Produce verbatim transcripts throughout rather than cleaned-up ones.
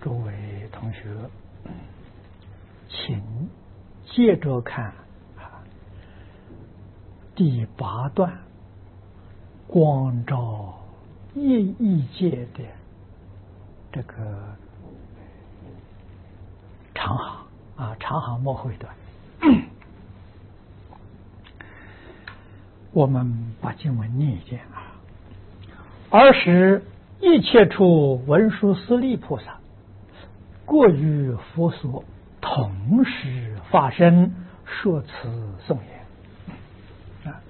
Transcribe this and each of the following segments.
诸位同学，请接着看啊，第八段光照业意界的这个长行啊，长行末后一段。我们把经文念一遍啊。尔时一切处文殊师利菩萨，过于佛所，同时发生，说辞颂言啊。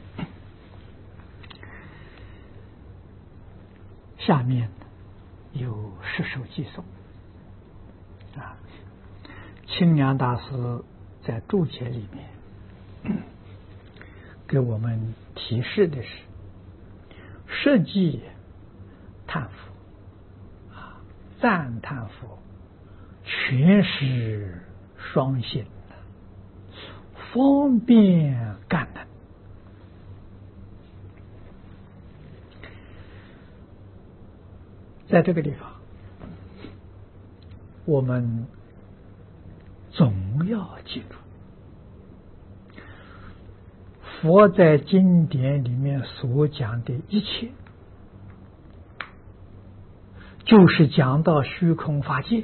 下面有十首偈颂啊。清凉大师在注解里面给我们提示的是，设偈叹佛啊，赞叹佛，全是双性，方便干能。在这个地方，我们总要记住，佛在经典里面所讲的一切，就是讲到虚空法界。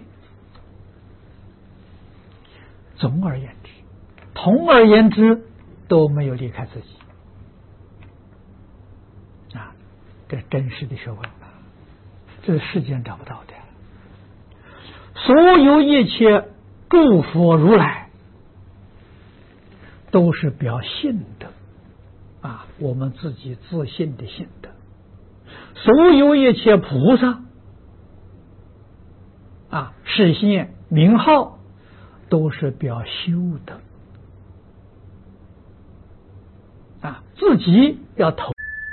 总而言之，统而言之，都没有离开自己啊！这真实的学问，这是世间找不到的。所有一切诸佛如来，都是表性德啊，我们自己自信的性德。所有一切菩萨啊，示现名号，都是表修德啊，自己要投。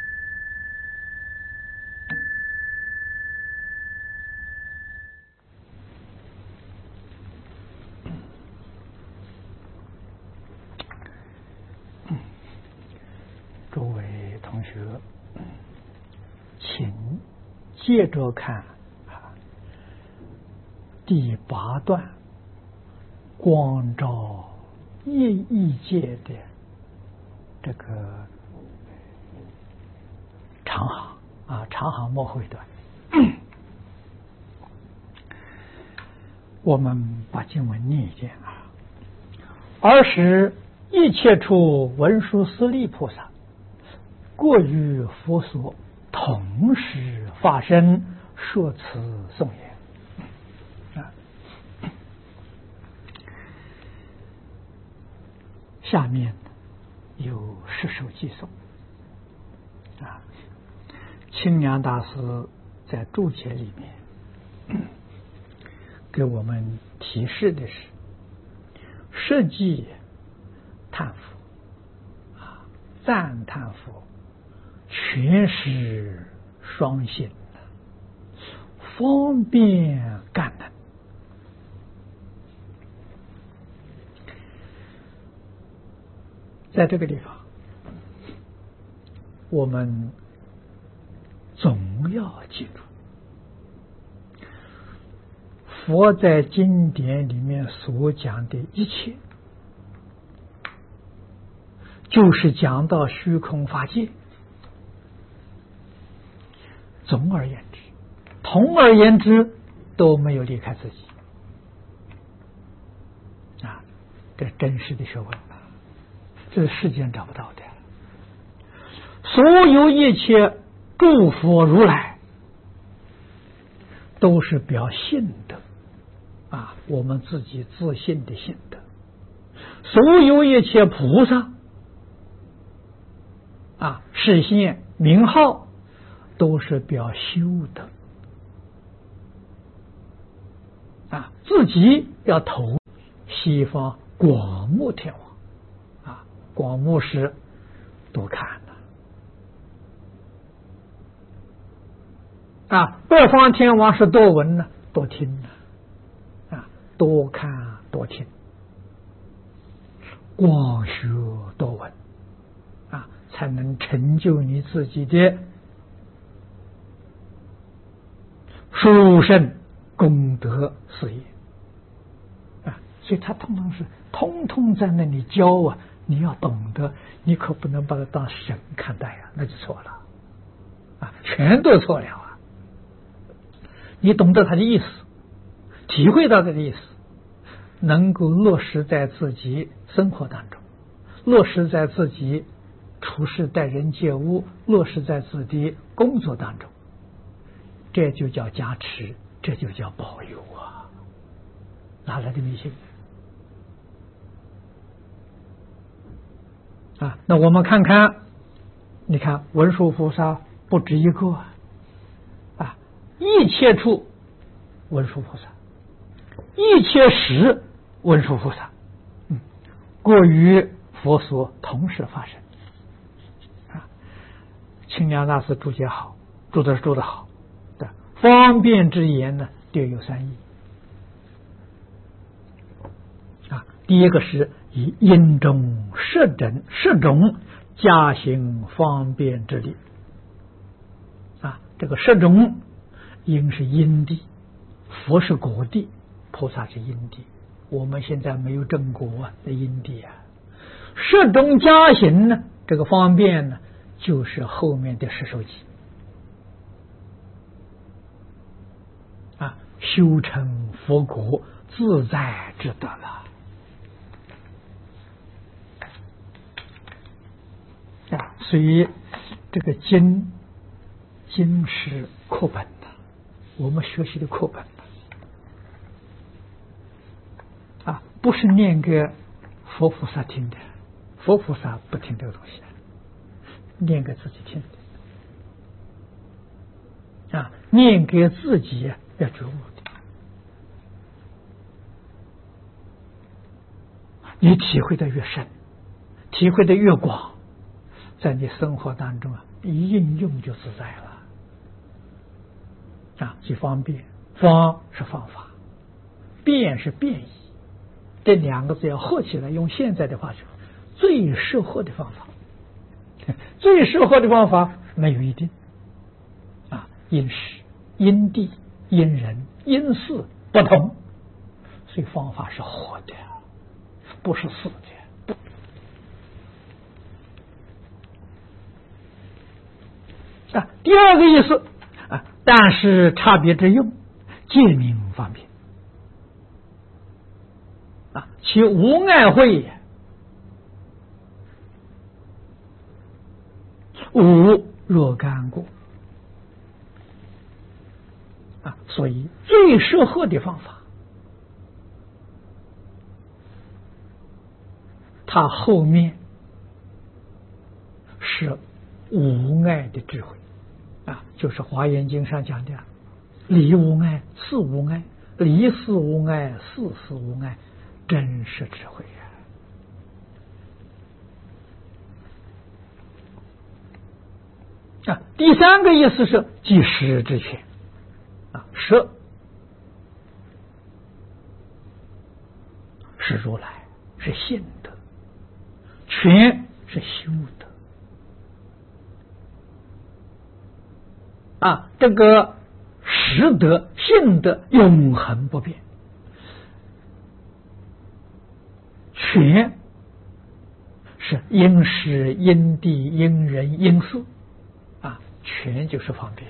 诸位同学，请接着看啊，第八段光照业意界的这个长行啊，长行末后一段。我们把经文念一遍啊。尔时一切处文殊师利菩萨，过于佛所，同时发生，说辞颂言啊。下面有十首偈颂啊。清凉大师在注解里面给我们提示的是，设偈叹佛啊，赞叹佛，全是双性，方便干能。在这个地方，我们总要记住，佛在经典里面所讲的一切，就是讲到虚空法界。总而言之，统而言之，都没有离开自己啊！这真实的学问，这是世间找不到的。所有一切诸佛如来，都是表性德啊，我们自己自信的性德。所有一切菩萨啊，示现名号，都是表修德啊，自己要投西方广目天王啊，广目师多看了啊，北方天王是多闻呢，多听呢啊，多看多听，广学多闻啊，才能成就你自己的殊胜功德事业啊，所以他通通是通通在那里教啊，你要懂得，你可不能把它当神看待啊，那就错了啊，全都错了啊！你懂得他的意思，体会到他的意思，能够落实在自己生活当中，落实在自己处事待人接物，落实在自己工作当中，这就叫加持，这就叫保佑啊！哪来的迷信啊？那我们看看，你看文殊菩萨不止一个啊，一切处文殊菩萨，一切时文殊菩萨，嗯，过于佛所同时发生啊。清凉大师注解好，注的注的好的，方便之言呢，略有三义啊。第一个是以因中摄整摄种加行方便之力啊，这个摄种因是因地，佛是果地，菩萨是因地，我们现在没有正果啊，那因地啊。摄种加行呢，这个方便呢，就是后面的十受记啊，修成佛果自在之得了啊。所以这个经经是课本的，我们学习的课本的啊，不是念给佛菩萨听的，佛菩萨不听这个东西，念给自己听的啊，念给自己要觉悟的。你体会的越深，体会的越广，在你生活当中啊，一应用就自在了啊。即方便，方是方法，便是便宜，这两个字要合起来，用现在的话说，最适合的方法。最适合的方法没有一定啊，因时、因地、因人、因事不同，所以方法是活的，不是死的。啊，第二个意思啊，但是差别之用，借名方便啊，其无碍慧。无若干故啊，所以最适合的方法，它后面是无碍的智慧啊，就是《华严经》上讲的理无碍，事无碍，理事无碍，事事无碍，真实智慧啊。啊，第三个意思是即实之权啊，实是如来，是信德，权是修德啊，这个实德、信德永恒不变，权是因时、因地、因人、因事。权就是方便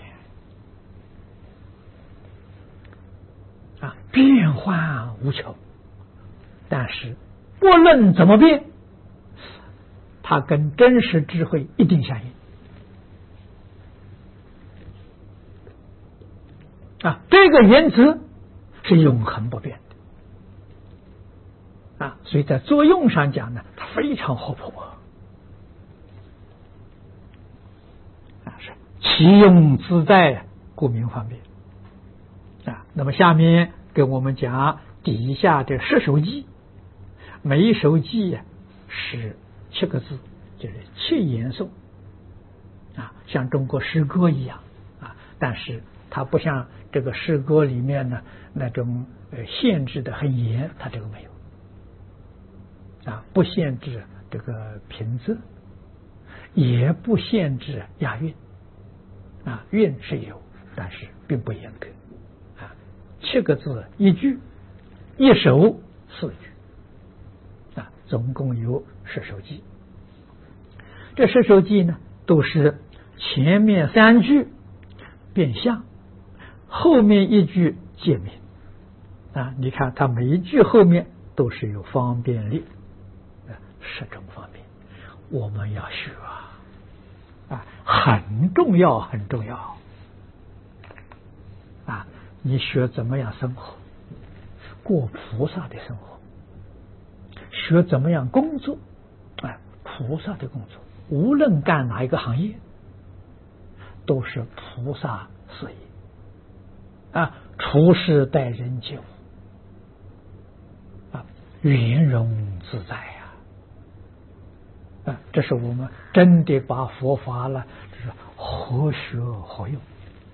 啊，变幻无穷，但是不论怎么变，它跟真实智慧一定相应啊，这个原则是永恒不变的啊，所以在作用上讲呢，它非常活泼啊，是其用自在，故名方便啊。那么下面跟我们讲底下的十首偈，每一首偈啊是七个字，就是七言颂啊，像中国诗歌一样啊，但是它不像这个诗歌里面呢那种呃限制的很严，它这个没有啊，不限制这个平仄，也不限制押韵啊，韵是有，但是并不严格啊， 七个字一句，一首四句，啊，总共有十首偈。这十首偈呢，都是前面三句变相，后面一句解明。啊，你看它每一句后面都是有方便力，啊，十种方便，我们要学啊，啊，很重要，很重要。啊，你学怎么样生活，过菩萨的生活，学怎么样工作，啊，菩萨的工作，无论干哪一个行业，都是菩萨事业。啊，处事待人接物，啊，圆融自在呀！啊，这是我们真的把佛法了，就是活学活用。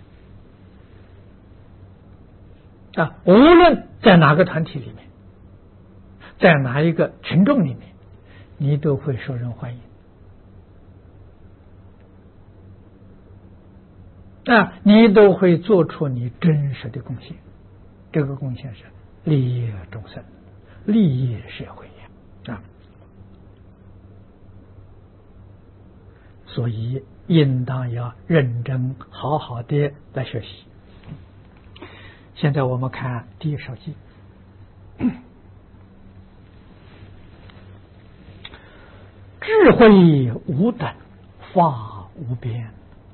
啊，无论在哪个团体里面，在哪一个群众里面，你都会受人欢迎。啊，你都会做出你真实的贡献，这个贡献是利益众生、利益社会啊。所以应当要认真好好的来学习。现在我们看第一首偈，智慧无等，法无边，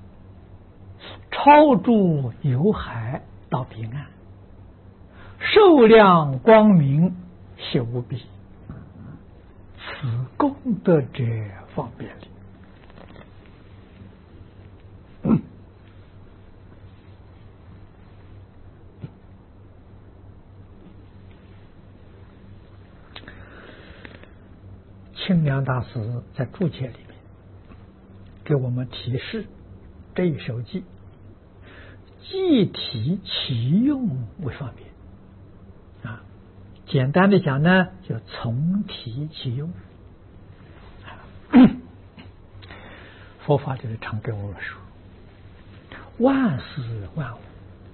超诸有海到彼岸，寿量光明悉无比，此功德者方便力。清凉大师在注解里面给我们提示，这一首偈即体其用为方便啊。简单的讲呢，就从体其用。佛法就是常跟我们说，万事万物，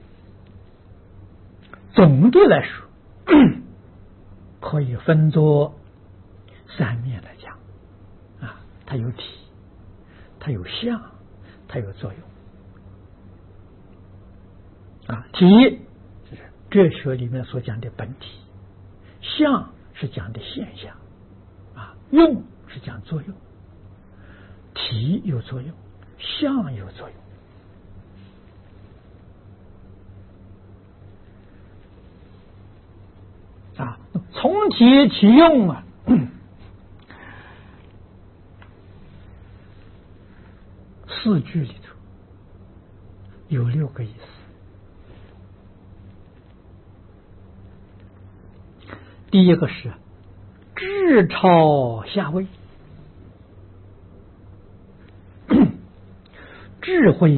总的来说，可以分作三面来讲啊，它有体，它有相，它有作用啊。体就是哲学里面所讲的本体，相是讲的现象啊，用是讲作用，体有作用，相有作用啊。从体起用啊，四句里头有六个意思。第一个是智超下位，智慧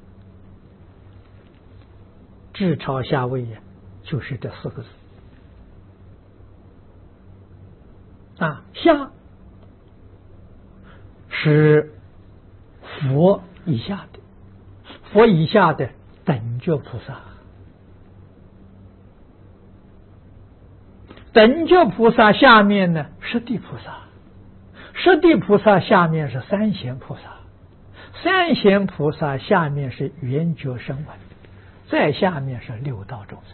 智超下位呀，就是这四个字啊。下是佛以下的，佛以下的等觉菩萨，等觉菩萨下面呢是地菩萨，是地菩萨下面是三贤菩萨，三贤菩萨下面是圆觉声闻，再下面是六道众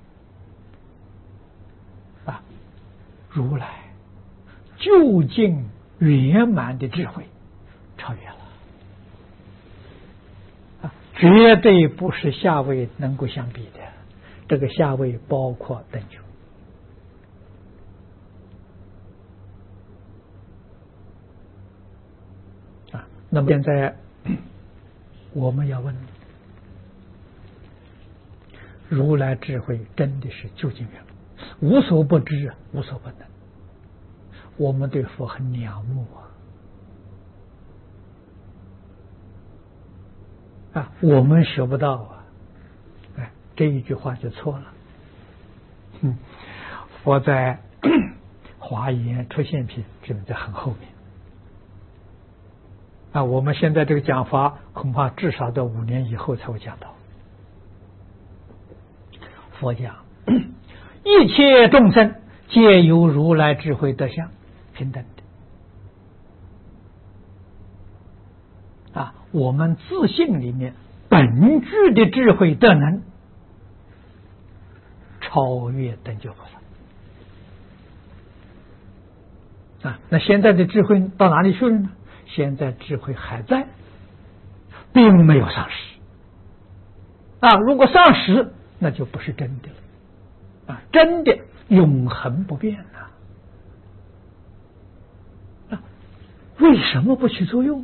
生啊。如来究竟圆满的智慧超越了啊，绝对不是下位能够相比的。这个下位包括等觉啊。那么现在我们要问，如来智慧真的是究竟圆满，无所不知，无所不能。我们对佛很仰慕啊，啊，我们学不到啊，哎，这一句话就错了。嗯，佛在华严出现品就在很后面啊，我们现在这个讲法恐怕至少到五年以后才会讲到。 佛讲，一切众生皆有如来智慧德相，平等的啊。我们自信里面本具的智慧德能，超越等觉菩萨啊。那现在的智慧到哪里去了呢？现在智慧还在，并没有丧失啊。如果丧失，那就不是真的了啊！真的永恒不变啊！啊，为什么不起作用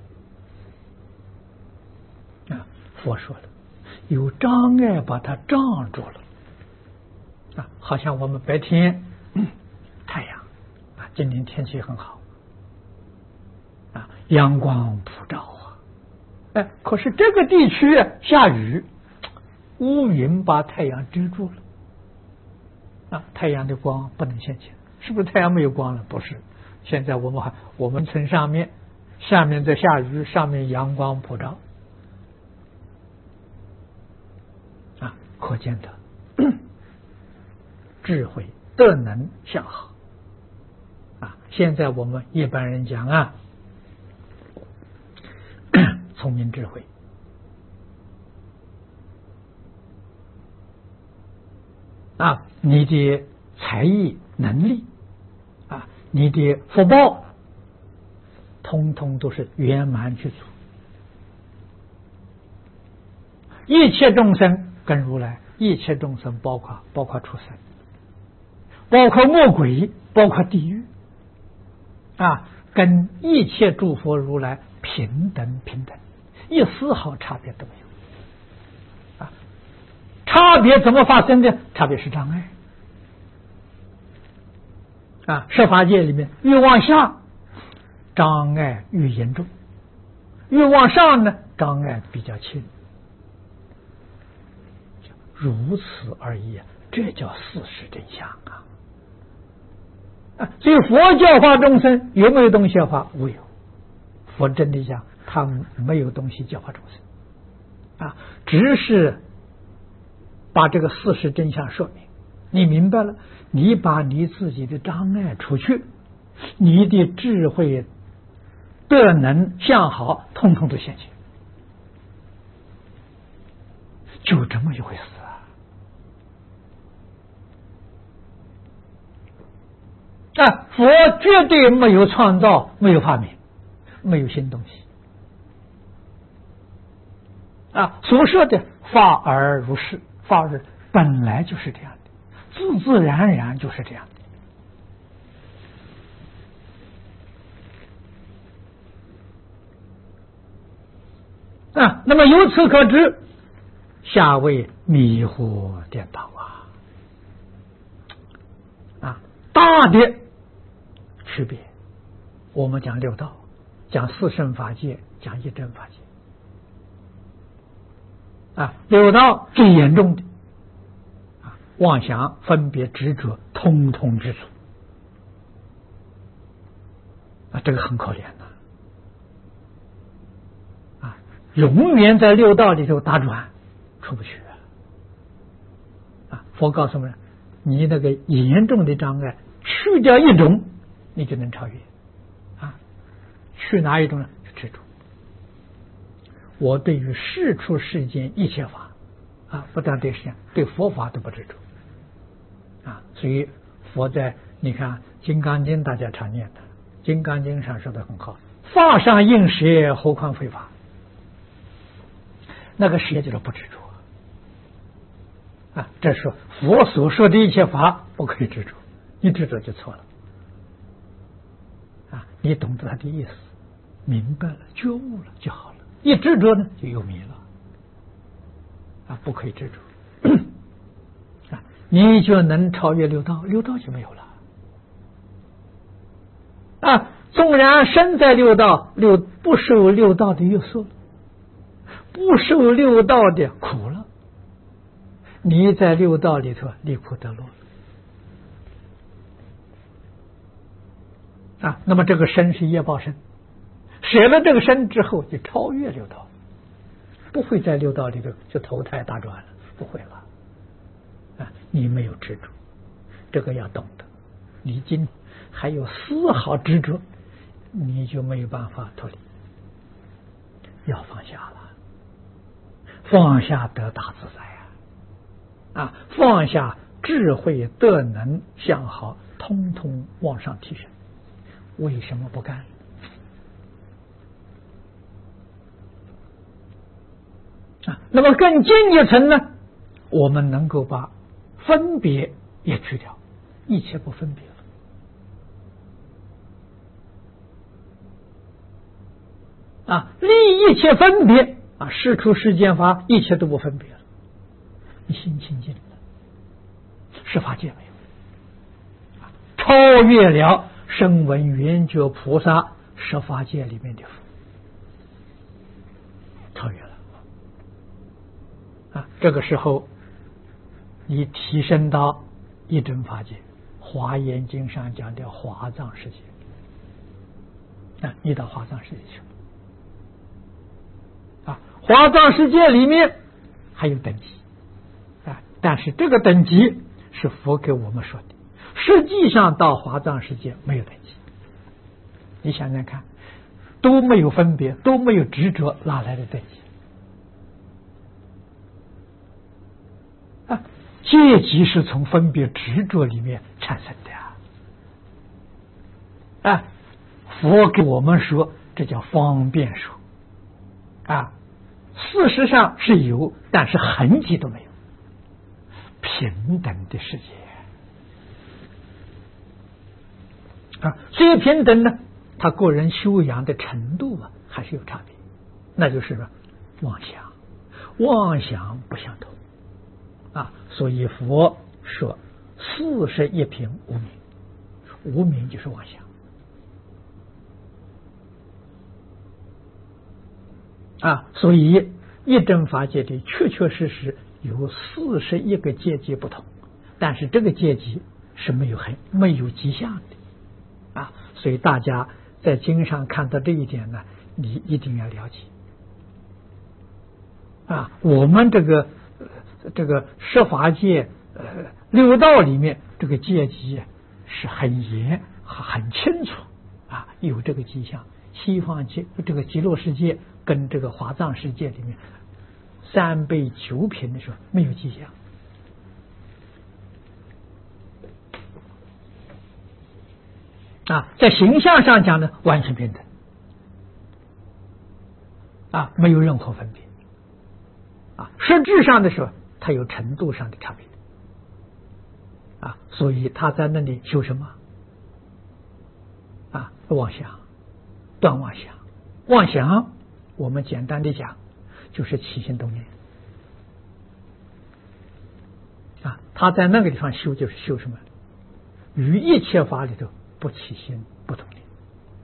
呢？啊，佛说了，有障碍把它障住了啊，好像我们白天、嗯、太阳啊，今天天气很好啊，阳光普照啊，哎，可是这个地区啊下雨。乌云把太阳遮住了啊，太阳的光不能现前，是不是太阳没有光了？不是，现在我们还我们村上面下面在下雨，上面阳光普照啊，可见的智慧德能相好啊。现在我们一般人讲啊，聪明智慧。啊，你的才艺能力啊，你的福报，通通都是圆满具足。一切众生跟如来，一切众生包括包括畜生，包括魔鬼，包括地狱啊，跟一切诸佛如来平等平等，一丝毫差别都没有。差别怎么发生的？差别是障碍啊！设法界里面越往下，障碍越严重；越往上呢，障碍比较轻。如此而已，这叫事实真相啊！啊，所以佛教化众生有没有东西教化？无有。佛真的讲，他没有东西教化众生啊，只是。把这个事实真相说明，你明白了，你把你自己的障碍除去，你的智慧德能相好通通都现前，就这么一回事啊！啊，佛绝对没有创造，没有发明，没有新东西啊！所说的法而如是。法是本来就是这样的，自自然然就是这样的啊。那么由此可知，下为迷惑颠倒啊啊！大的区别，我们讲六道，讲四圣法界，讲一真法界。啊，六道最严重的啊，妄想、分别、执着，通通具足啊，这个很可怜的啊，永远在六道里头打转，出不去啊！佛告诉我们，你那个严重的障碍，去掉一种，你就能超越啊。去哪一种呢？执着。我对于世出世间一切法啊，不但对世间，对佛法都不执着啊。所以佛在你看《金刚经》，大家常念的，《金刚经》上说的很好，法上应舍，何况非法。那个舍就是不执着啊。这是佛所说的一切法不可以执着，你执着就错了啊。你懂得他的意思，明白了，觉悟了就好了。一执着呢，就有迷了啊！不可以执着啊，你就能超越六道，六道就没有了啊！纵然身在六道，六不受六道的约束，不受六道的苦了，你在六道里头离苦得乐啊！那么这个身是业报身。舍了这个身之后，就超越六道，不会在六道里头就投胎打转了，不会了你没有执着，这个要懂得。你今还有丝毫执着，你就没有办法脱离。要放下了，放下得大自在呀！啊，放下智慧德能相好，通通往上提升。为什么不干？啊，那么更进一层呢？我们能够把分别也去掉，一切不分别了。啊，立一切分别啊，事出世间法，一切都不分别了，你心清净了，十法界没有，啊，超越了声闻缘觉菩萨十法界里面的佛，超越了啊！这个时候，你提升到一真法界，《华严经》上讲的华藏世界，啊，你到华藏世界去了。啊，华藏世界里面还有等级啊，但是这个等级是佛给我们说的，实际上到华藏世界没有等级。你想想看，都没有分别，都没有执着，哪来的等级啊？阶级是从分别执着里面产生的啊！啊，佛给我们说，这叫方便说。啊，事实上是有，但是痕迹都没有，平等的世界啊，所以平等呢，他个人修养的程度啊，还是有差别，那就是说妄想，妄想不相同啊，所以佛说四十一品无明，无明就是妄想。啊，所以一真法界里确确实实有四十一个阶级不同，但是这个阶级是没有很没有迹象的啊，所以大家在经上看到这一点呢，你一定要了解啊。我们这个这个十法界呃六道里面，这个阶级是很严很清楚啊，有这个迹象。西方界这个极乐世界跟这个华藏世界里面三倍九品的时候没有迹象啊，在形象上讲呢，完全平等啊，没有任何分别啊。实质上的时候，它有程度上的差别啊，所以他在那里修什么啊？妄想。断妄想，妄想我们简单的讲就是起心动念啊，他在那个地方修就是修什么？于一切法里头不起心不动念，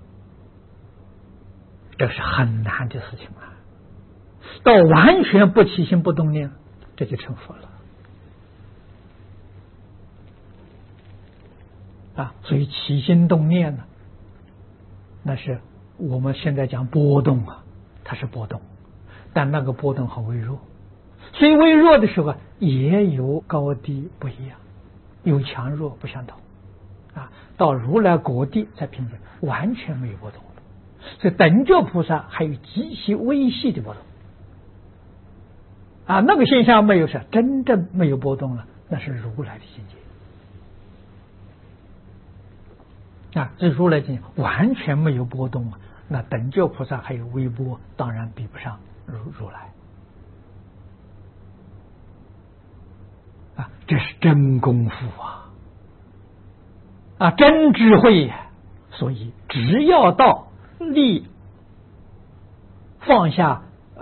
这是很难的事情啊。到完全不起心不动念，这就成佛了啊。所以起心动念呢，那是我们现在讲波动啊，它是波动，但那个波动很微弱，所以微弱的时候也有高低不一样，有强弱不相同啊。到如来果地才平等，完全没有波动了。所以等觉菩萨还有极其微细的波动啊，那个现象没有是真正没有波动了，那是如来的境界。啊，这如来境界完全没有波动啊，那等觉菩萨还有微波，当然比不上如如来啊，这是真功夫啊，啊，真智慧呀！所以只要到立放下呃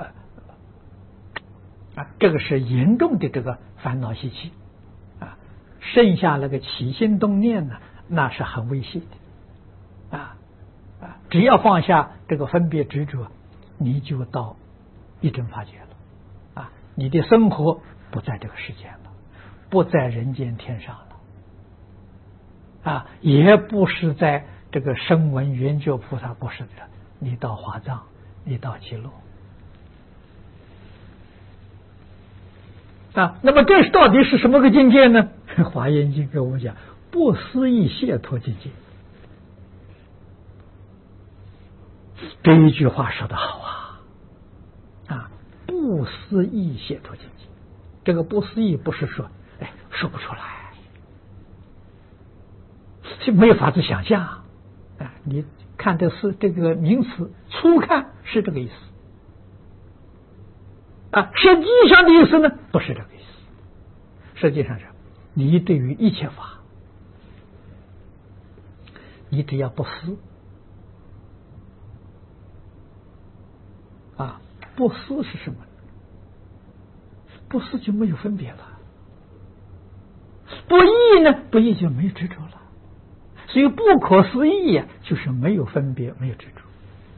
啊，这个是严重的这个烦恼习气啊，剩下那个起心动念呢，那是很微细的。啊啊！只要放下这个分别执着，你就到一真法界了啊！你的生活不在这个世间了，不在人间天上了啊，也不是在这个声闻缘觉菩萨，不是的，你到华藏，你到极乐啊，那么这是到底是什么个境界呢？华严经给我们讲，不思议解脱境界。这一句话说得好啊！啊，不思议解脱境界，这个不思议不是说，哎，说不出来，是没有法子想象啊！你看的是这个名词，初看是这个意思啊，实际上的意思呢，不是这个意思。实际上是，你对于一切法，你只要不思。啊，不思是什么？不思就没有分别了。不异呢？不异就没有执着了。所以不可思议呀、啊，就是没有分别，没有执着。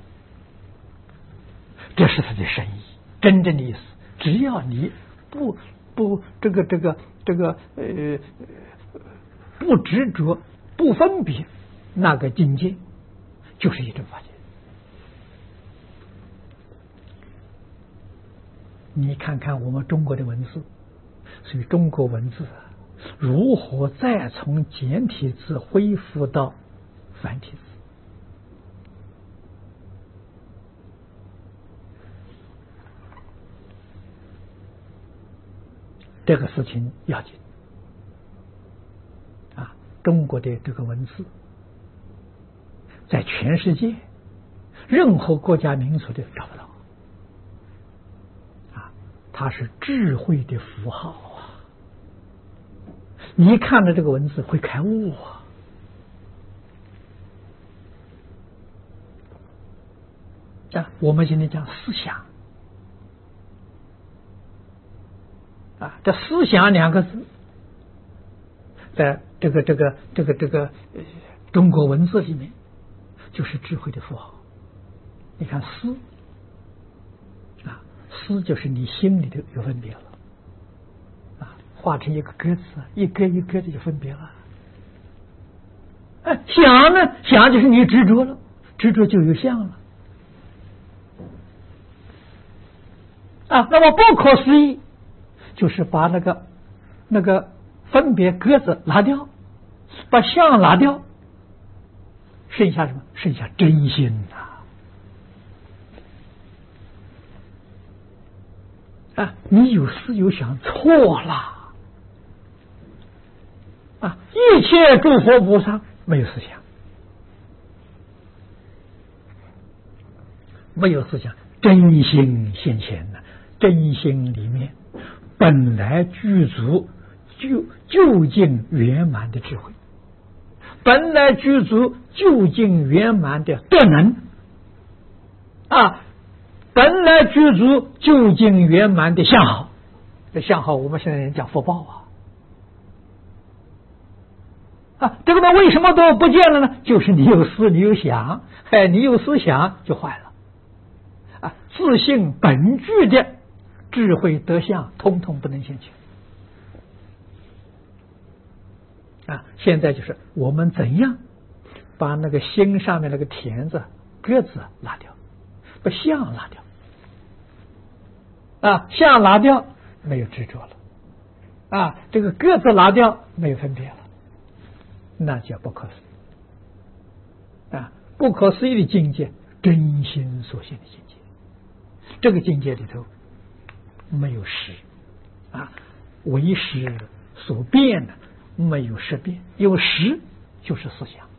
这是它的深意，真正的意思。只要你不不这个这个这个呃不执着、不分别，那个境界就是一种法界。你看看我们中国的文字，所以中国文字啊，如何再从简体字恢复到繁体字？这个事情要紧啊！中国的这个文字，在全世界任何国家民族都找不到。它是智慧的符号啊！你一看到这个文字会开悟啊！啊，我们今天讲思想啊，这思想两个字，在这个这个这个这个中国文字里面，就是智慧的符号。你看思。思就是你心里的有分别了啊，画成一个格子，一格一格的就分别了。哎，想呢，想就是你执着了，执着就有相了啊。那么不可思议，就是把那个那个分别格子拿掉，把相拿掉，剩下什么？剩下真心啊。啊，你有思有想错了啊！一切诸佛菩萨没有思想，没有思想，真心现前呢。真心里面本来具足就究竟圆满的智慧，本来具足究竟圆满的德能啊。本来具足究竟圆满的相好，这相好我们现在人讲福报啊，啊，这个呢为什么都不见了呢？就是你有思，你有想，哎，你有思想就坏了，啊，自性本具的智慧德相，通通不能现前，啊，现在就是我们怎样把那个心上面那个田字、鸽子拿掉，把相拿掉。啊，相拿掉没有执着了，啊，这个鸽子拿掉没有分别了，那叫不可思议啊！不可思议的境界，真心所现的境界。这个境界里头没有实啊，为实所变的，没有实变，有实就是思想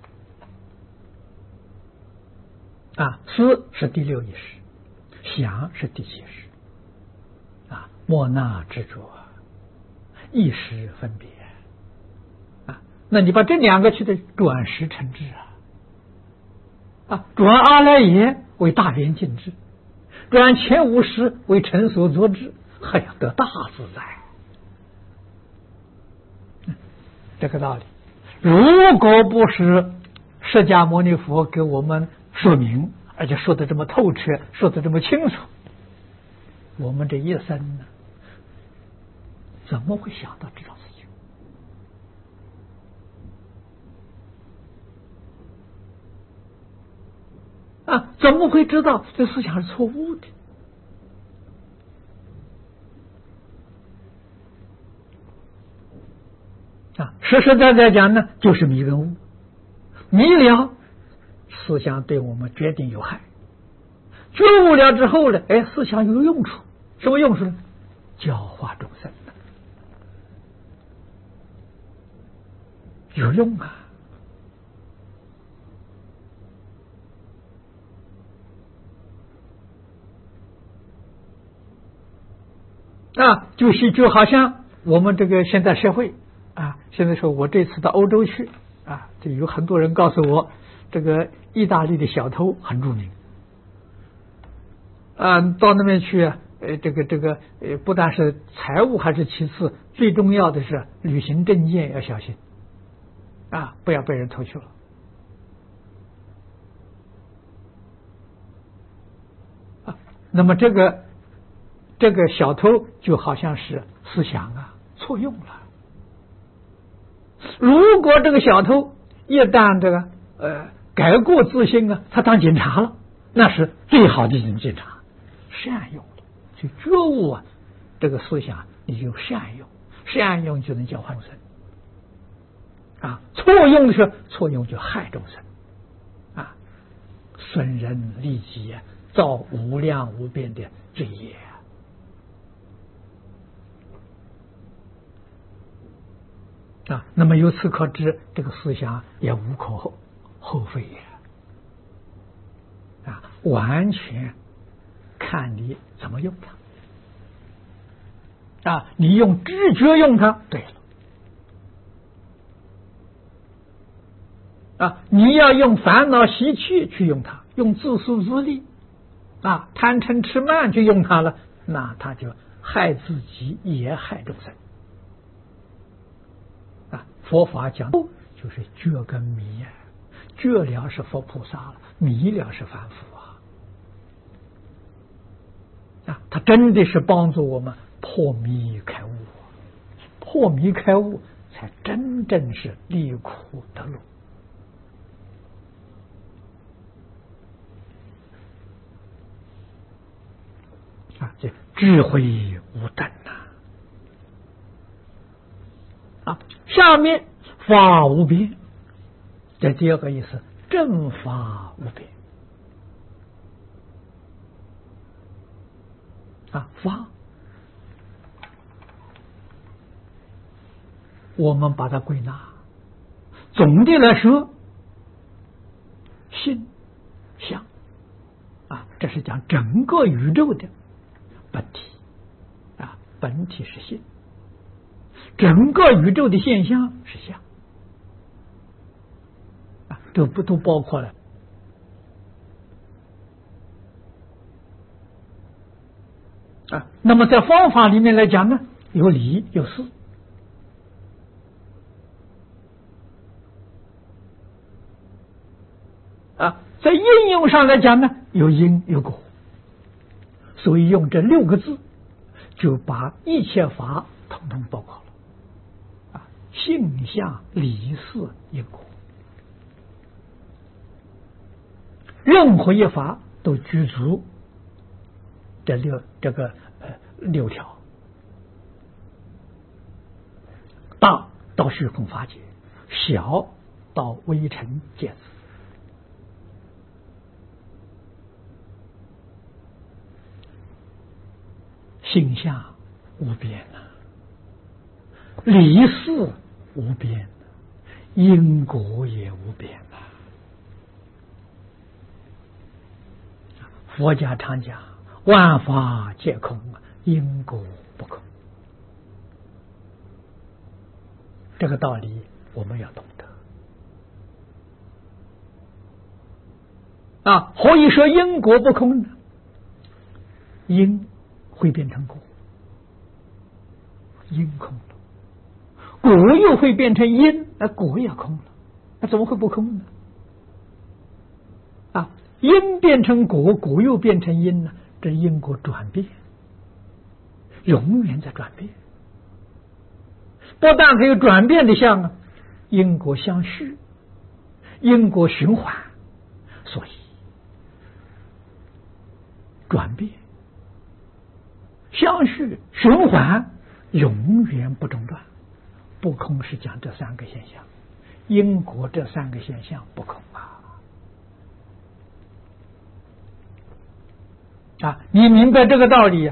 啊，思是第六意识，想是第七识。莫那执着，一时分别啊！那你把这两个去的转识成智啊！啊，转阿赖耶为大圆净智，转前五识为成所作智，哎呀，得大自在。这个道理，如果不是释迦牟尼佛给我们说明，而且说的这么透彻，说的这么清楚，我们这一生呢？怎么会想到这种事情啊？怎么会知道这思想是错误的实实在在讲呢，就是迷跟悟。迷了，思想对我们决定有害；觉悟了之后呢，哎，思想有用处。什么用处呢？教化众生的，有用啊！啊，就是就好像我们这个现在社会啊，现在说我这次到欧洲去啊，就有很多人告诉我，这个意大利的小偷很著名啊，到那边去啊，呃，这个这个呃，不但是财物还是其次，最重要的是旅行证件要小心啊，不要被人偷去了。啊，那么这个。这个小偷就好像是思想啊错用了。如果这个小偷一旦这个呃改过自新啊，他当警察了，那是最好的警察，善用了，就觉悟啊，这个思想你就善用，善用就能教化众生啊，错用的是错用就害众生啊，损人利己啊，造无量无边的罪业。啊，那么由此可知，这个思想也无可厚厚非也啊，完全看你怎么用它啊，你用知觉用它，对了啊，你要用烦恼习气去用它，用自私自利啊，贪嗔痴慢去用它了，那它就害自己，也害众生。佛法讲就是觉跟迷啊，觉了是佛菩萨了，迷了是凡夫啊。啊，他真的是帮助我们破迷开悟，破迷开悟才真正是离苦得乐啊！这智慧无等呐！啊，下面法无边，这第二个意思，正法无边啊，法我们把它归纳，总的来说，性相啊，这是讲整个宇宙的本体啊，本体是性。整个宇宙的现象是相啊，都不都包括了啊。那么在方法里面来讲呢，有理有事啊，在应用上来讲呢，有因有果，所以用这六个字就把一切法统统包括了。性相理事因果，任何一法都具足这六这个呃六条，大到虚空法界，小到微尘芥子，性相无边啊，理事无边，因果也无边啊！佛家常讲，万法皆空，因果不空。这个道理我们要懂得啊！何以说因果不空呢？因会变成果，因空了。果又会变成因，那果也空了，那怎么会不空呢？啊，因变成果，果又变成因呢？这因果转变，永远在转变。不但它有转变的相啊，因果相续，因果循环，所以转变、相续、循环永远不中断。 不空是讲这三个现象，因果这三个现象不空啊！啊，你明白这个道理，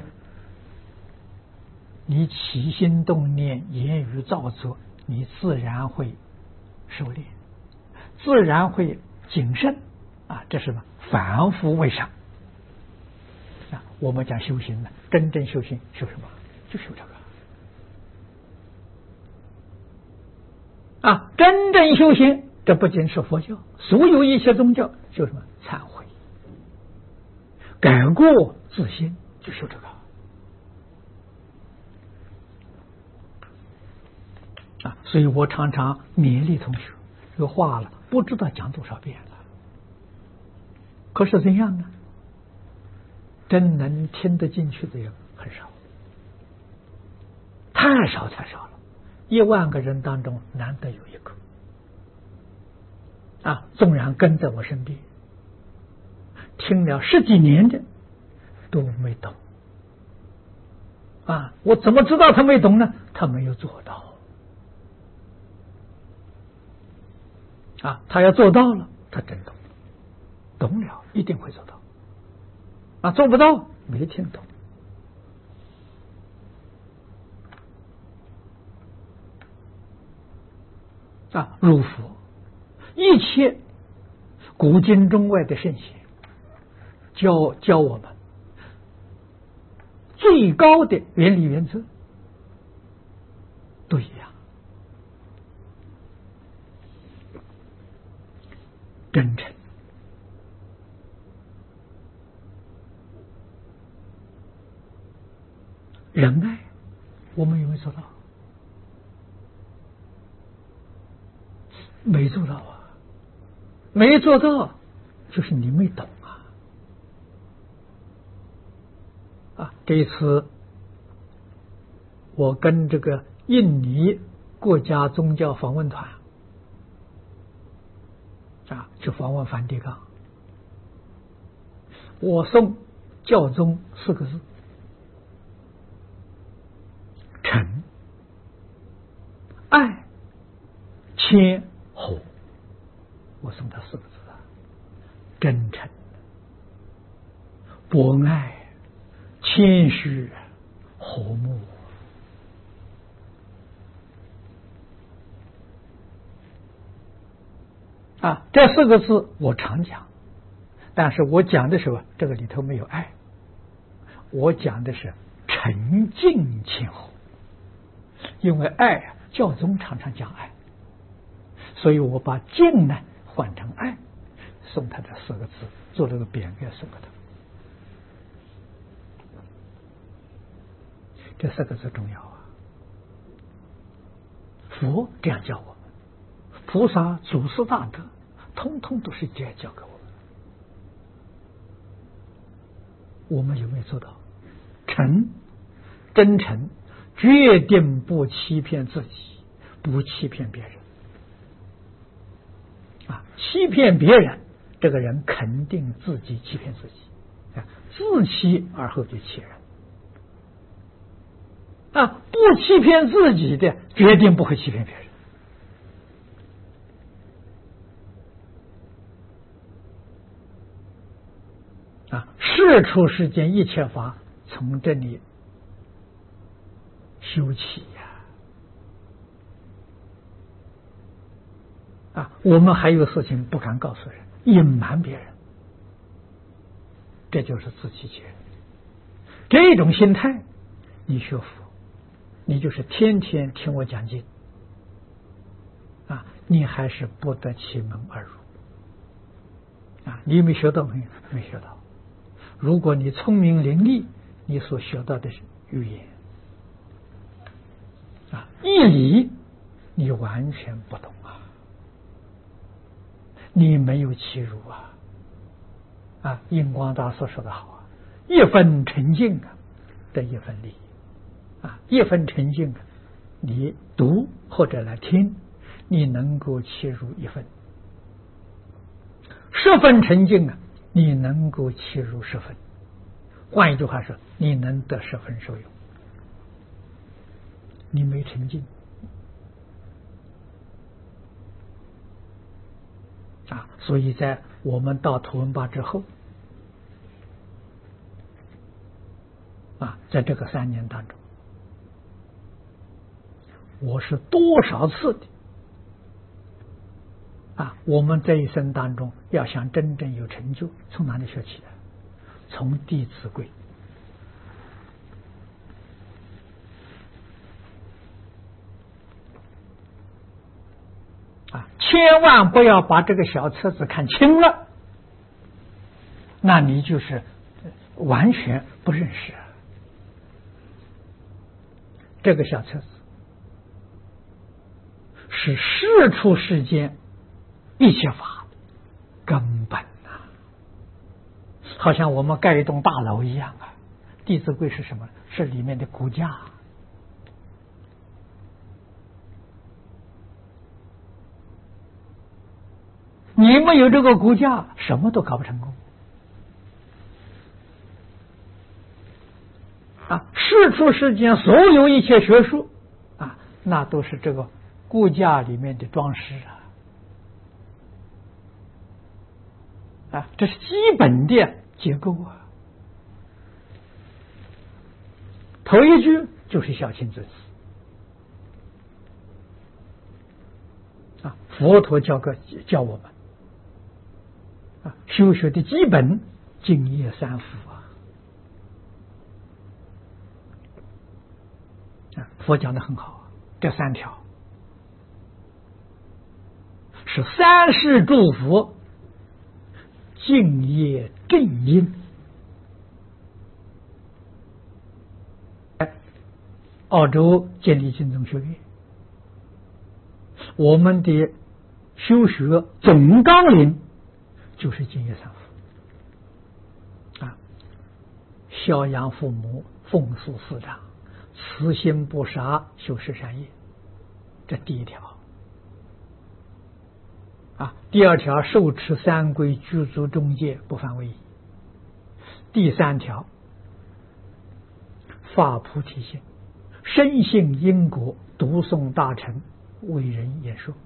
你起心动念、言语造作，你自然会收敛，自然会谨慎啊！这是什么？反复为上啊！我们讲修行呢，真正修行修什么？就修这个啊！真正修行，这不仅是佛教，所有一切宗教修什么？忏悔、改过自新，就修这个啊！所以我常常勉励同学，这个话了不知道讲多少遍了，可是怎样呢？真能听得进去的人很少，太少太少了，一万个人当中难得有一个啊！纵然跟在我身边听了十几年的都没懂啊！我怎么知道他没懂呢？他没有做到啊！他要做到了，他真懂了，懂了一定会做到啊！做不到没听懂啊！入佛，一切古今中外的圣贤教教我们最高的原理原则都一样，真诚、仁爱，我们有没有做到？没做到啊！没做到，就是你没懂啊！啊，这一次我跟这个印尼国家宗教访问团啊去访问梵蒂冈，我送教宗四个字：诚、爱、谦、和。我送他四个字啊：真诚、博爱、谦虚、和睦。啊，这四个字我常讲，但是我讲的时候，这个里头没有爱，我讲的是沉静谦和。因为爱啊，教宗常常讲爱，所以我把静呢换成爱，送他这四个字，做了个匾额送给他。这四个字重要啊！佛这样教我们，菩萨、祖师大德，通通都是这样教给我们。我们有没有做到？诚、真诚，决定不欺骗自己，不欺骗别人啊！欺骗别人，这个人肯定自己欺骗自己啊！自欺而后就欺人啊！不欺骗自己的，决定不会欺骗别人啊！事出世间一切法，从这里修起呀！啊，我们还有事情不敢告诉人，隐瞒别人，这就是自欺欺人。这种心态，你学佛，你就是天天听我讲经啊，你还是不得其门而入啊！你有没有学到没有？没学到。如果你聪明伶俐，你所学到的是语言啊，义理你完全不懂啊，你没有契入啊！啊，印光大师说的好啊，一分沉静啊，得一分利益啊，一分沉静啊，你读或者来听，你能够契入一分；十分沉静啊，你能够契入十分。换一句话说，你能得十分受用。你没沉静啊，所以在我们到图文巴之后，啊，在这个三年当中，我是多少次的啊！我们这一生当中要想真正有成就，从哪里学起来？从《弟子规》啊！千万不要把这个小册子看轻了，那你就是完全不认识这个小册子。是世出世间一切法的根本啊，好像我们盖一栋大楼一样啊。《弟子规》是什么？是里面的骨架。你没有这个骨架，什么都搞不成功啊！世出世间所有一切学术啊，那都是这个骨架里面的装饰啊，啊，这是基本的结构啊。头一句就是小亲自己啊，佛陀教个教我们啊，修学的基本净业三福啊，啊，佛讲的很好啊，这三条。是三世诸佛敬业正因。澳洲建立净宗学院，我们的修学总纲领就是敬业三福啊，孝养父母，奉事师长，慈心不杀，修十善业，这第一条。啊，第二条，受持三规，具足中戒，不犯违仪。第三条，发菩提心，深信因果，读诵大乘，为人演说。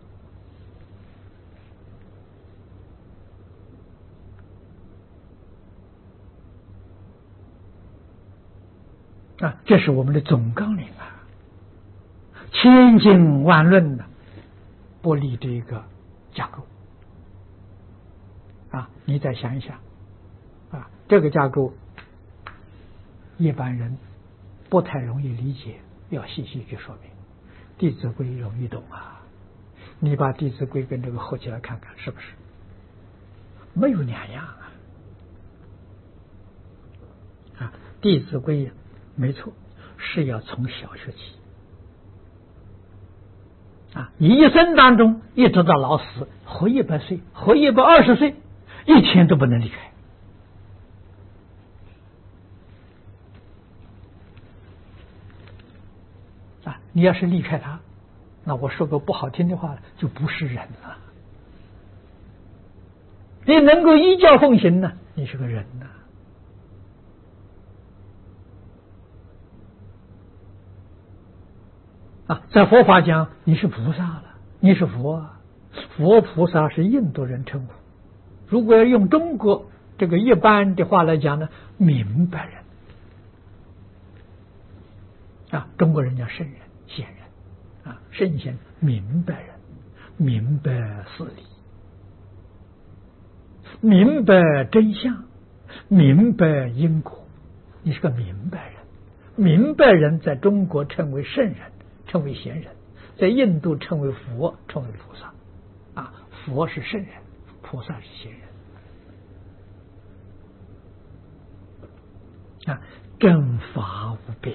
啊，这是我们的总纲领啊，千经万论的，不离这个架构啊！你再想一想啊，这个架构一般人不太容易理解，要细细去说明。弟子规容易懂啊，你把弟子规跟这个合起来看看，是不是没有两样啊？啊，弟子规没错，是要从小学起啊，你一生当中一直到老死，活一百岁，活一百二十岁，一天都不能离开啊！你要是离开他，那我说个不好听的话，就不是人了。你能够依教奉行呢，你是个人呢。啊，在佛法讲，你是菩萨了，你是佛啊。佛菩萨是印度人称呼，如果要用中国这个一般的话来讲呢，明白人啊，中国人讲圣人、贤人啊，圣贤明白人，明白事理，明白真相，明白因果，你是个明白人。明白人在中国称为圣人，称为贤人，在印度称为佛，称为菩萨啊。佛是圣人，菩萨是贤人啊，正法无边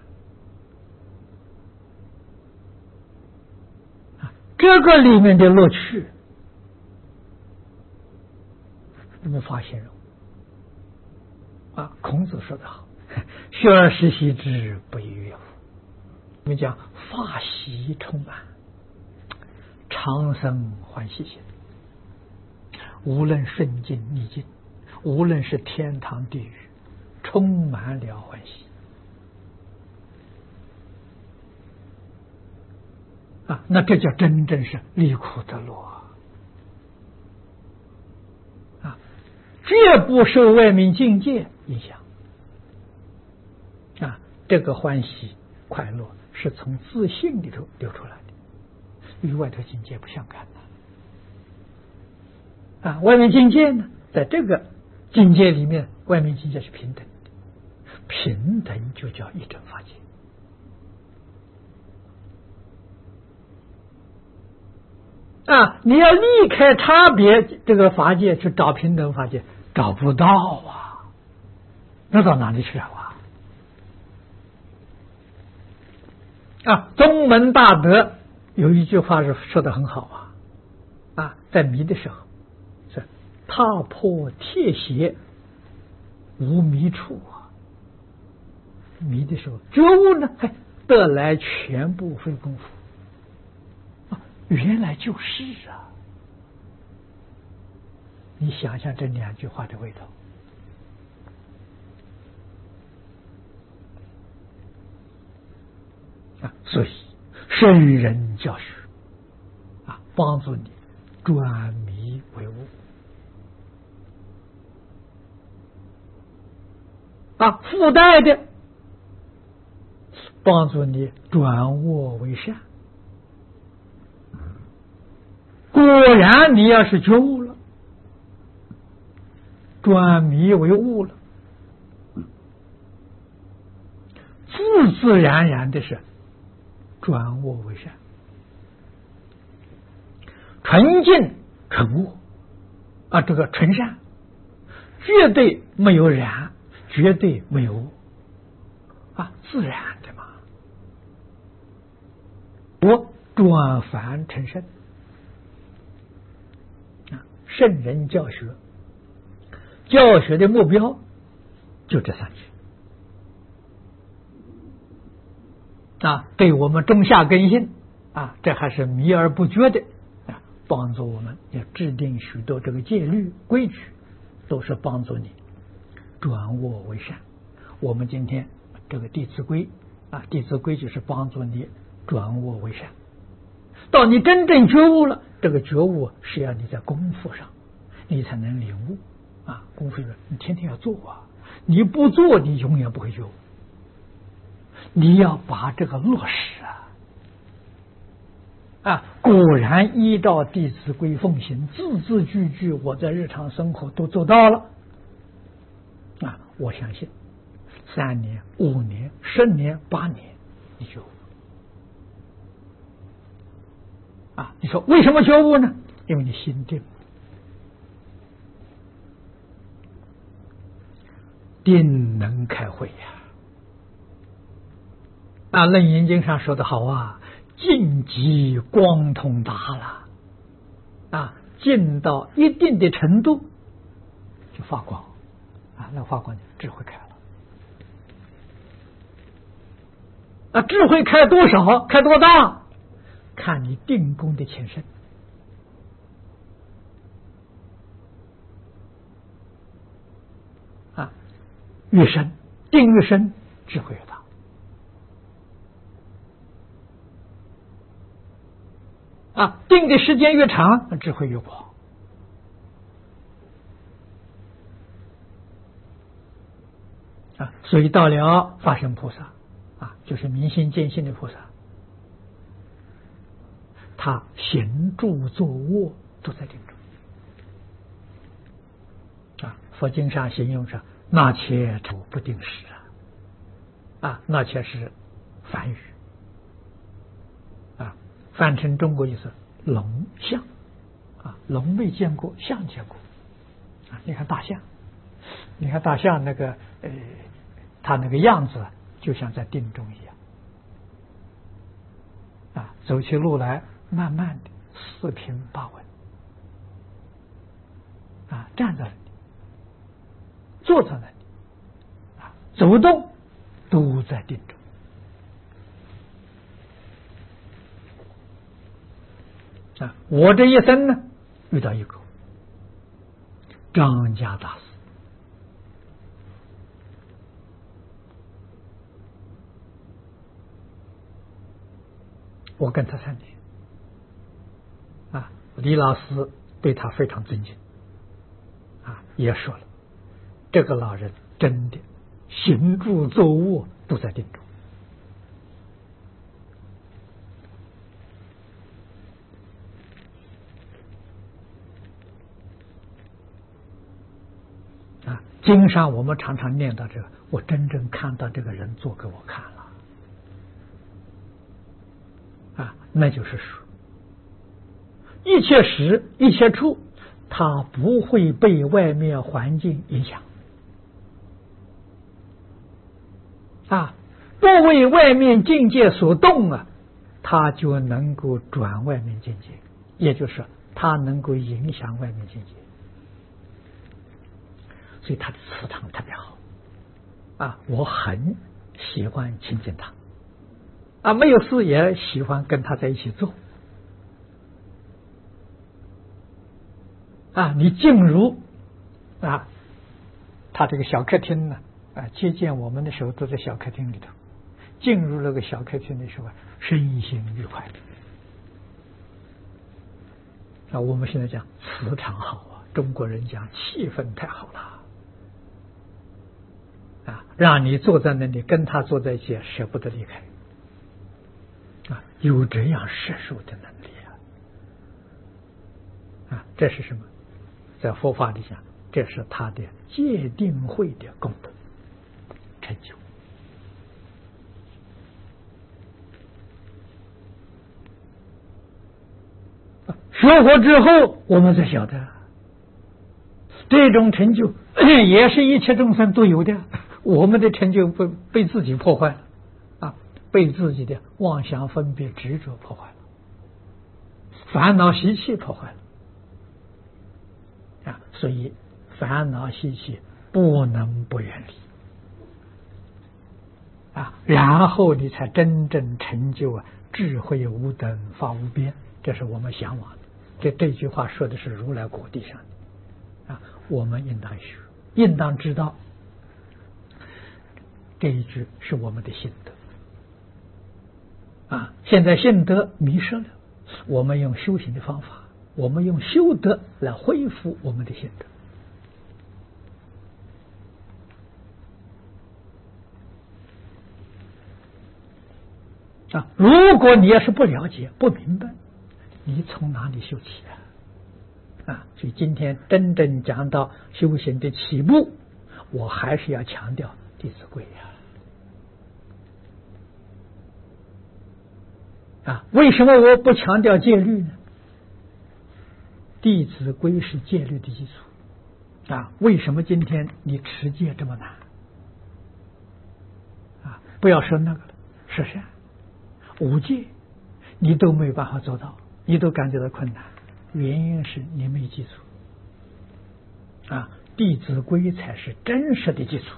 啊！这个里面的乐趣无法形容啊！孔子说得好：“学而时习之，不亦说乎？”我们讲法喜充满，长生欢喜心，无论顺境逆境，无论是天堂地狱，充满了欢喜啊！那这叫真正是离苦得乐绝不受外面境界影响啊！这个欢喜快乐是从自信里头流出来的，与外头境界不相干的啊！外面境界呢，在这个境界里面，外面境界是平等的，平等就叫一真法界。啊！你要离开差别这个法界去找平等法界，找不到啊！那到哪里去啊？啊！宗门大德有一句话是说的很好啊！啊，在迷的时候是踏破铁鞋无觅处啊！迷的时候觉悟呢，还得来全不费功夫。原来就是啊！你想想这两句话的味道啊！所以圣人教学啊，帮助你转迷为悟啊，附带的帮助你转恶为善。果然，你要是觉悟了，转迷为悟了，自自然然的是转恶为善，纯净纯恶啊，这个纯善绝对没有染，绝对没有恶啊，自然的嘛。我转凡成圣。圣人教学，教学的目标就这三句啊，对我们中下根性啊，这还是迷而不觉的啊，帮助我们要制定许多这个戒律规矩，都是帮助你转恶为善。我们今天这个《弟子规》啊，《弟子规》就是帮助你转恶为善。到你真正觉悟了，这个觉悟是要你在功夫上，你才能领悟啊！功夫你天天要做啊，你不做，你永远不会觉悟。你要把这个落实啊！啊，果然依照《弟子规》奉行，字字句句，我在日常生活都做到了啊！我相信三年、五年、十年、八年，你就啊！你说为什么觉悟呢？因为你心定，定能开慧呀！啊，《楞严经》上说的好啊，净极光通达了啊，净到一定的程度就发光啊，那发光智慧开了啊，智慧开多少，开多大，看你定功的前身啊，越深定越深，智慧越大。啊，定的时间越长，智慧越广啊。所以到了法身菩萨啊，就是明心见性的菩萨，他行住坐卧都在定中啊。佛经上形容上，那且处不定时啊，啊，那且是梵语。翻成中国就是龙象啊，龙没见过，象见过啊。你看大象，你看大象那个呃，它那个样子就像在定中一样啊，走起路来慢慢的四平八稳啊，站在那里，坐在那里啊，走动都在定中。啊，我这一生呢，遇到一个张家大师，我跟他三年啊，李老师对他非常尊敬啊， 也说了，这个老人真的行住坐卧都在定中。啊，经上我们常常念到这个，我真正看到这个人做给我看了，啊，那就是说，一切时一切处，他不会被外面环境影响，啊，不为外面境界所动啊，他就能够转外面境界，也就是他能够影响外面境界。所以他的磁场特别好啊，我很喜欢亲近他啊，没有事也喜欢跟他在一起做啊。你进入啊，他这个小客厅呢啊，接见我们的时候都在小客厅里头，进入那个小客厅的时候，身心愉快啊。我们现在讲磁场好啊，中国人讲气氛太好了。啊，让你坐在那里跟他坐在一起，舍不得离开啊，有这样摄受的能力啊！啊，这是什么？在佛法里讲，这是他的戒定慧的功德成就。学佛之后，我们才晓得，这种成就也是一切众生都有的。我们的成就被被自己破坏了啊，被自己的妄想分别执着破坏了，烦恼习气破坏了啊，所以烦恼习气不能不远离啊，然后你才真正成就啊智慧无等法无边，这是我们向往的。这这句话说的是如来果地上的啊，我们应当学，应当知道。这一句是我们的心得啊！现在心得迷失了，我们用修行的方法，我们用修德来恢复我们的心得啊！如果你要是不了解、不明白，你从哪里修起啊？啊！所以今天真正讲到修行的起步，我还是要强调《弟子规》呀。啊，为什么我不强调戒律呢？弟子规是戒律的基础啊。为什么今天你持戒这么难啊？不要说那个了，十善、五戒，你都没有办法做到，你都感觉到困难，原因是你没基础啊。弟子规才是真实的基础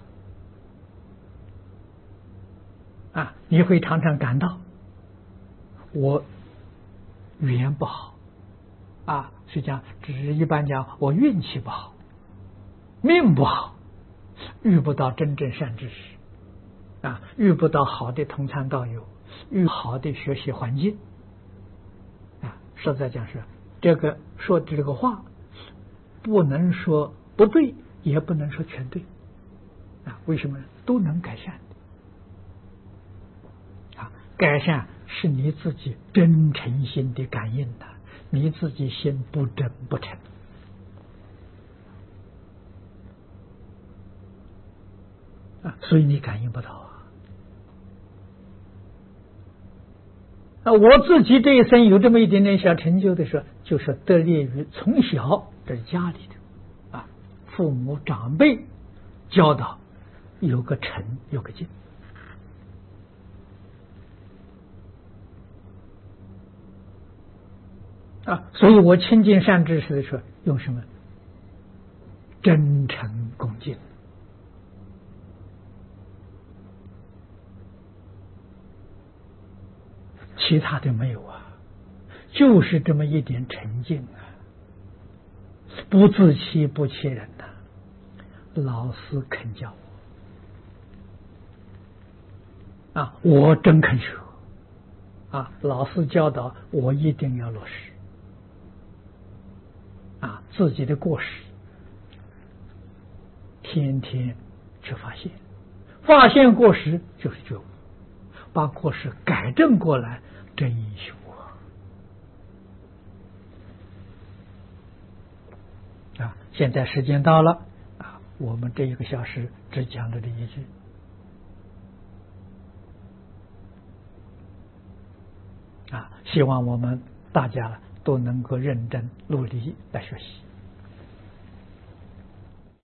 啊。你会常常感到我语言不好啊，实际上只是一般讲我运气不好，命不好，遇不到真正善知识啊，遇不到好的同参道友，遇好的学习环境啊。实在讲是这个说的这个话，不能说不对，也不能说全对啊。为什么呢？都能改善啊，改善是你自己真诚心的感应的，你自己心不真不诚啊，所以你感应不到啊。啊，我自己这一生有这么一点点小成就的时候，就是得力于从小在家里的啊，父母长辈教导，有个诚，有个敬。啊，所以我亲近善知识的时候，用什么？真诚恭敬。其他的没有啊，就是这么一点沉静啊，不自欺不欺人呐、啊。老师肯教我啊，我真肯学啊，老师教导我一定要落实啊，自己的过失天天去发现，发现过失就是觉悟，把过失改正过来，真修啊！啊，现在时间到了啊，我们这一个小时只讲了这一句。啊，希望我们大家都能够认真努力来学习。